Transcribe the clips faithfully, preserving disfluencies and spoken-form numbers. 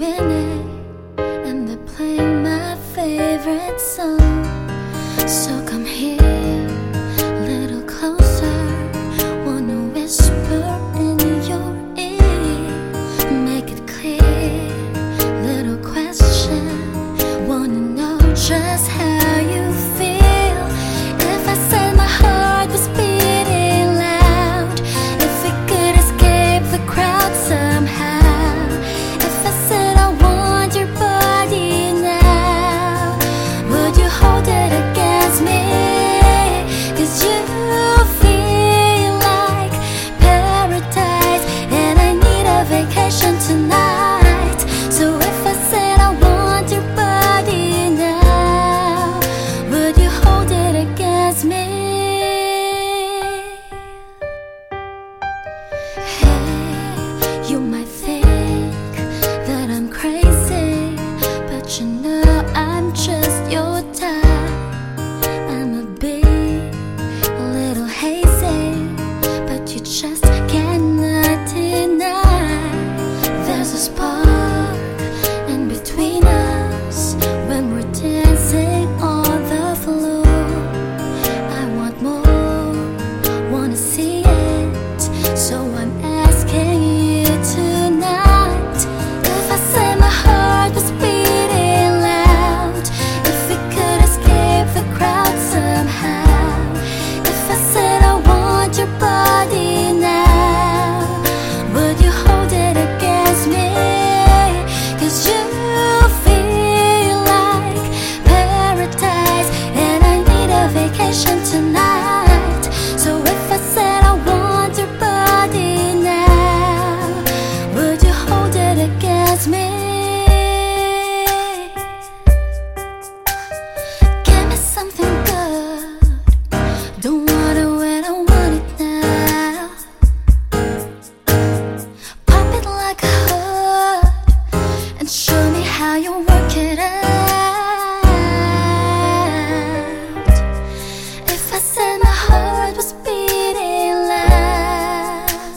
beginning, and they're playing my favorite song. So come here, a little closer. Wanna whisper in your ear, make it clear. Little question, wanna know just how you feel. If I said my heart was beating loud, if it could escape the crowd somehow. If I said I want your body now, would you hold it against me? 'Cause you feel like paradise, and I need a vacation tonight. So if I said I want your body now, would you hold it against me? Hey, you might think that I'm crazy, but you know I'm just your type. I'm a bit, a little hazy, but you just cannot deny. There's a spark in between us when we're dancing on the floor. I want more, wanna see it, so I'm asking you tonight. If I said my heart was beating loud, if it could escape the crowd somehow. If I said I want your body now, would you hold it against me? 'Cause you feel like paradise, and I need a vacation tonight. So if I said I want your body now, would you hold it against me? Give me something good, don't want it when I want it now. Pop it like a hood and show me how you work it out. If I said my heart was beating loud,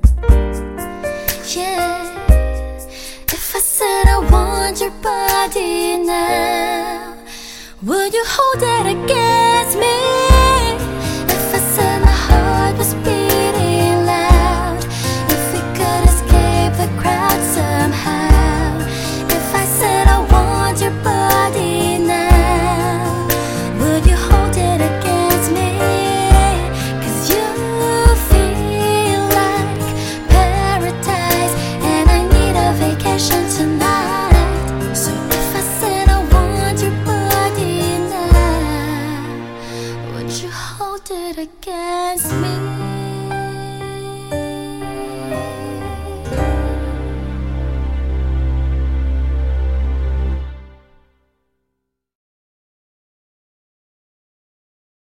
yeah. If I said I want your body now, would you hold it against me? If I said my heart was beating loud, if it could escape the crowd somehow. If I said I want your body now, would you hold it against me? 'Cause you feel like paradise, and I need a vacation tonight. So if I said I want your body now, would you hold it against me?